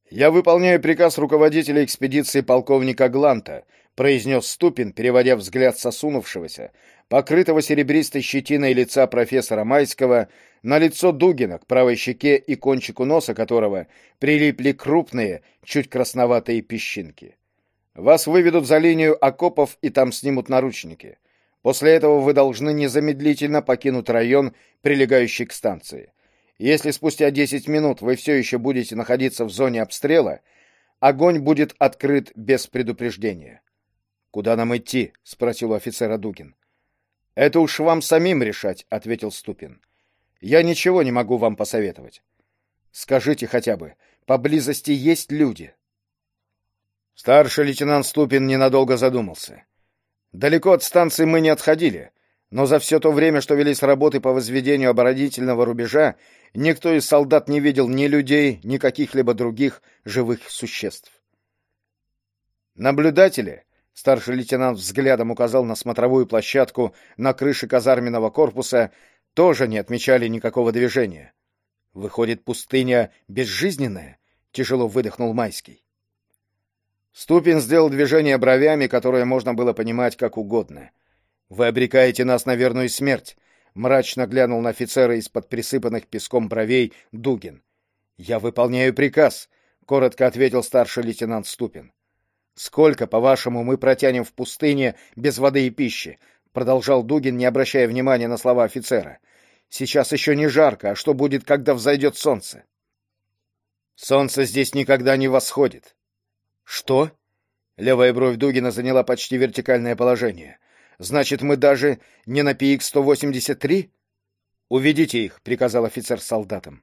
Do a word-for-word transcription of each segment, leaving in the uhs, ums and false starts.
«Я выполняю приказ руководителя экспедиции полковника Гланта», произнес Ступин, переводя взгляд сосунувшегося, покрытого серебристой щетиной лица профессора Майского, на лицо Дугина, к правой щеке и кончику носа которого прилипли крупные, чуть красноватые песчинки. «Вас выведут за линию окопов и там снимут наручники. После этого вы должны незамедлительно покинуть район, прилегающий к станции. Если спустя десять минут вы все еще будете находиться в зоне обстрела, огонь будет открыт без предупреждения». «Куда нам идти?» — спросил у офицера Дугин. «Это уж вам самим решать», — ответил Ступин. «Я ничего не могу вам посоветовать. Скажите хотя бы, поблизости есть люди?» Старший лейтенант Ступин ненадолго задумался. «Далеко от станции мы не отходили, но за все то время, что велись работы по возведению оборонительного рубежа, никто из солдат не видел ни людей, ни каких-либо других живых существ. Наблюдатели, старший лейтенант взглядом указал на смотровую площадку на крыше казарменного корпуса, тоже не отмечали никакого движения. Выходит, пустыня безжизненная? Тяжело выдохнул Майский. Ступин сделал движение бровями, которое можно было понимать как угодно. «Вы обрекаете нас на верную смерть», — мрачно глянул на офицера из-под присыпанных песком бровей Дугин. «Я выполняю приказ», — коротко ответил старший лейтенант Ступин. «Сколько, по-вашему, мы протянем в пустыне без воды и пищи?» — продолжал Дугин, не обращая внимания на слова офицера. «Сейчас еще не жарко, а что будет, когда взойдет солнце?» «Солнце здесь никогда не восходит». «Что?» — левая бровь Дугина заняла почти вертикальное положение. «Значит, мы даже не на пи икс сто восемьдесят три?» «Уведите их», — приказал офицер солдатам.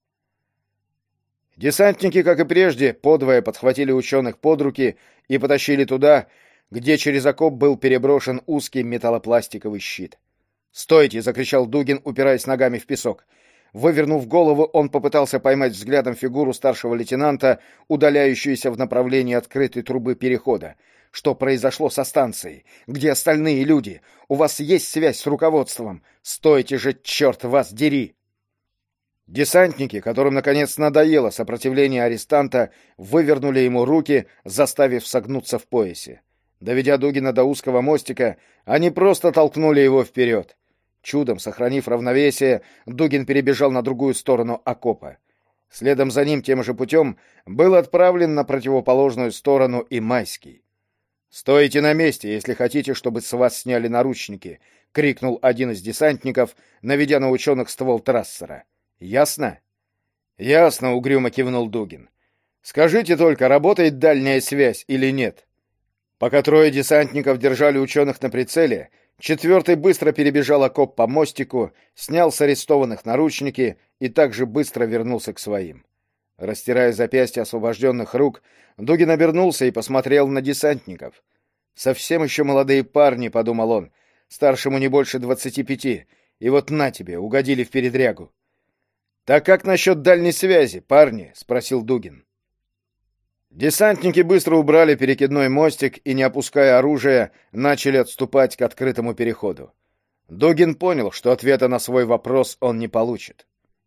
Десантники, как и прежде, подвое подхватили ученых под руки и потащили туда, где через окоп был переброшен узкий металлопластиковый щит. «Стойте!» — закричал Дугин, упираясь ногами в песок. Вывернув голову, он попытался поймать взглядом фигуру старшего лейтенанта, удаляющуюся в направлении открытой трубы перехода. «Что произошло со станцией? Где остальные люди? У вас есть связь с руководством? Стойте же, черт вас дери!» Десантники, которым наконец надоело сопротивление арестанта, вывернули ему руки, заставив согнуться в поясе. Доведя Дугина до узкого мостика, они просто толкнули его вперед. Чудом сохранив равновесие, Дугин перебежал на другую сторону окопа. Следом за ним тем же путем был отправлен на противоположную сторону и Майский. «Стойте на месте, если хотите, чтобы с вас сняли наручники!» — крикнул один из десантников, наведя на ученых ствол трассера. «Ясно?» «Ясно», — угрюмо кивнул Дугин. «Скажите только, работает дальняя связь или нет?» Пока трое десантников держали ученых на прицеле, четвертый быстро перебежал окоп по мостику, снял с арестованных наручники и также быстро вернулся к своим. Растирая запястья освобожденных рук, Дугин обернулся и посмотрел на десантников. «Совсем еще молодые парни», — подумал он, — «старшему не больше двадцати пяти, и вот на тебе, угодили в передрягу». «Так как насчет дальней связи, парни?» — спросил Дугин. Десантники быстро убрали перекидной мостик и, не опуская оружия, начали отступать к открытому переходу. Дугин понял, что ответа на свой вопрос он не получит.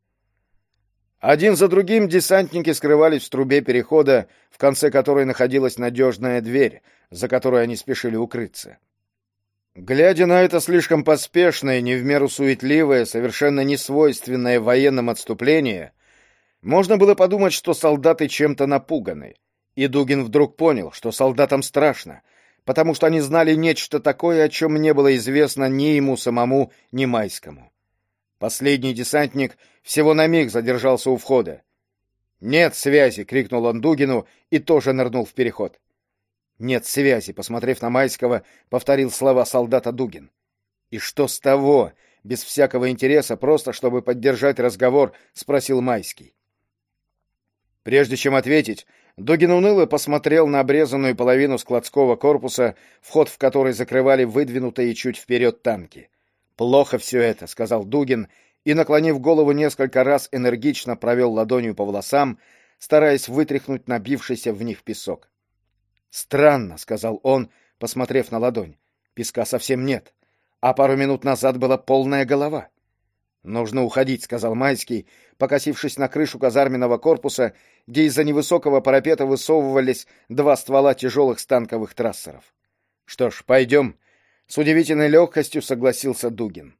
Один за другим десантники скрывались в трубе перехода, в конце которой находилась надежная дверь, за которой они спешили укрыться. Глядя на это слишком поспешное, не в меру суетливое, совершенно несвойственное военным отступление, можно было подумать, что солдаты чем-то напуганы. И Дугин вдруг понял, что солдатам страшно, потому что они знали нечто такое, о чем не было известно ни ему самому, ни Майскому. Последний десантник всего на миг задержался у входа. «Нет связи!» — крикнул он Дугину и тоже нырнул в переход. «Нет связи», — посмотрев на Майского, повторил слова солдата Дугин. «И что с того?» — без всякого интереса, просто чтобы поддержать разговор, спросил Майский. Прежде чем ответить, Дугин уныло посмотрел на обрезанную половину складского корпуса, вход в который закрывали выдвинутые чуть вперед танки. «Плохо все это», — сказал Дугин, и, наклонив голову несколько раз, энергично провел ладонью по волосам, стараясь вытряхнуть набившийся в них песок. «Странно», — сказал он, посмотрев на ладонь. «Песка совсем нет, а пару минут назад была полная голова». «Нужно уходить», — сказал Майский, покосившись на крышу казарменного корпуса, где из-за невысокого парапета высовывались два ствола тяжелых станковых трассеров. «Что ж, пойдем», — с удивительной легкостью согласился Дугин.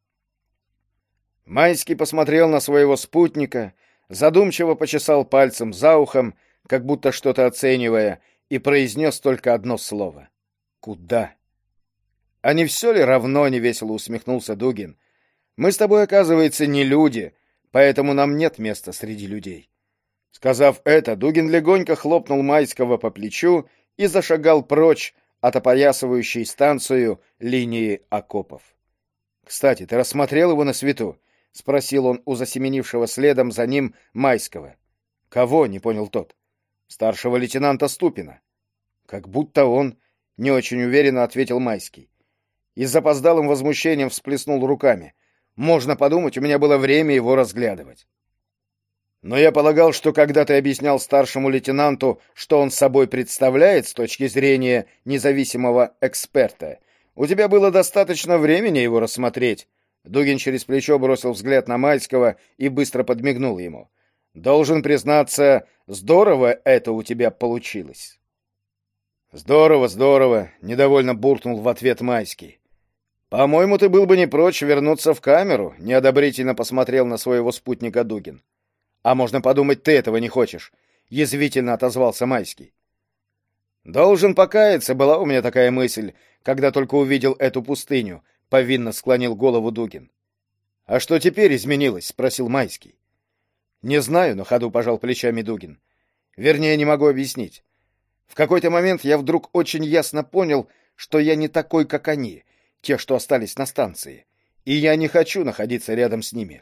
Майский посмотрел на своего спутника, задумчиво почесал пальцем за ухом, как будто что-то оценивая, и произнес только одно слово. «Куда?» «А не все ли равно?» — невесело усмехнулся Дугин. «Мы с тобой, оказывается, не люди, поэтому нам нет места среди людей». Сказав это, Дугин легонько хлопнул Майского по плечу и зашагал прочь от опоясывающей станцию линии окопов. «Кстати, ты рассмотрел его на свету?» — спросил он у засеменившего следом за ним Майского. «Кого?» — не понял тот. «Старшего лейтенанта Ступина». «Как будто он...» — не очень уверенно ответил Майский. И с запоздалым возмущением всплеснул руками. «Можно подумать, у меня было время его разглядывать». «Но я полагал, что когда ты объяснял старшему лейтенанту, что он собой представляет с точки зрения независимого эксперта, у тебя было достаточно времени его рассмотреть». Дугин через плечо бросил взгляд на Майского и быстро подмигнул ему. «Должен признаться, здорово это у тебя получилось». «Здорово, здорово», — недовольно буркнул в ответ Майский. «По-моему, ты был бы не прочь вернуться в камеру», — неодобрительно посмотрел на своего спутника Дугин. «А можно подумать, ты этого не хочешь», — язвительно отозвался Майский. «Должен покаяться, была у меня такая мысль, когда только увидел эту пустыню», — повинно склонил голову Дугин. «А что теперь изменилось?» — спросил Майский. «Не знаю», — на ходу пожал плечами Дугин. «Вернее, не могу объяснить. В какой-то момент я вдруг очень ясно понял, что я не такой, как они, те, что остались на станции, и я не хочу находиться рядом с ними.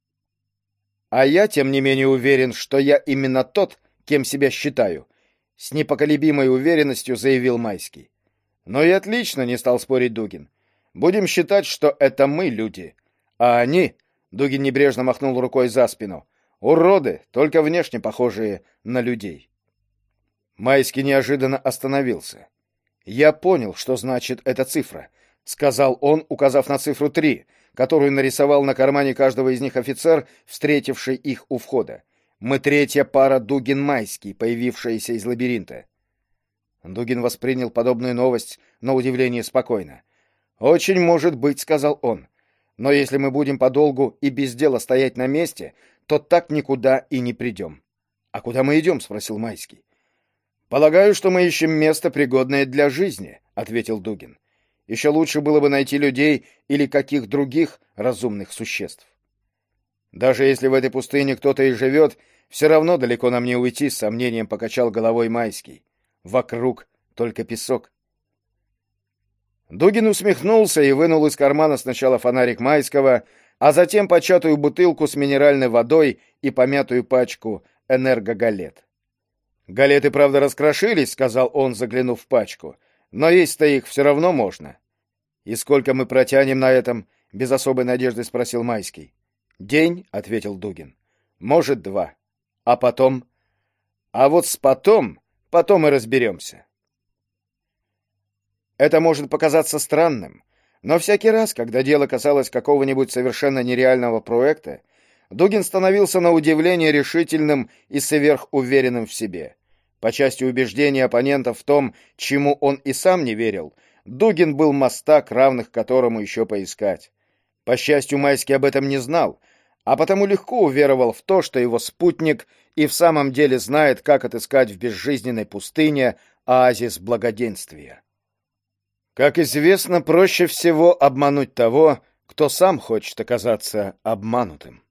А я, тем не менее, уверен, что я именно тот, кем себя считаю», — с непоколебимой уверенностью заявил Майский. «Ну и отлично», — не стал спорить Дугин. «Будем считать, что это мы люди, а они...» — Дугин небрежно махнул рукой за спину. «Уроды, только внешне похожие на людей». Майский неожиданно остановился. «Я понял, что значит эта цифра», — сказал он, указав на цифру три, которую нарисовал на кармане каждого из них офицер, встретивший их у входа. «Мы третья пара Дугин-Майский, появившаяся из лабиринта». Дугин воспринял подобную новость на удивление спокойно. «Очень может быть», — сказал он. «Но если мы будем подолгу и без дела стоять на месте, то так никуда и не придем». «А куда мы идем?» — спросил Майский. «Полагаю, что мы ищем место, пригодное для жизни», — ответил Дугин. «Еще лучше было бы найти людей или каких других разумных существ. Даже если в этой пустыне кто-то и живет, все равно далеко нам не уйти», — с сомнением покачал головой Майский. «Вокруг только песок». Дугин усмехнулся и вынул из кармана сначала фонарик Майского, а затем початую бутылку с минеральной водой и помятую пачку энергогалет. «Галеты, правда, раскрошились», — сказал он, заглянув в пачку, «но есть-то их все равно можно». «И сколько мы протянем на этом?» — без особой надежды спросил Майский. «День», — ответил Дугин. «Может, два. А потом?» «А вот с потом, потом и разберемся». Это может показаться странным, но всякий раз, когда дело касалось какого-нибудь совершенно нереального проекта, Дугин становился на удивление решительным и сверхуверенным в себе. По части убеждений оппонентов в том, чему он и сам не верил, Дугин был мастак, равных которому еще поискать. По счастью, Майский об этом не знал, а потому легко уверовал в то, что его спутник и в самом деле знает, как отыскать в безжизненной пустыне оазис благоденствия. Как известно, проще всего обмануть того, кто сам хочет оказаться обманутым.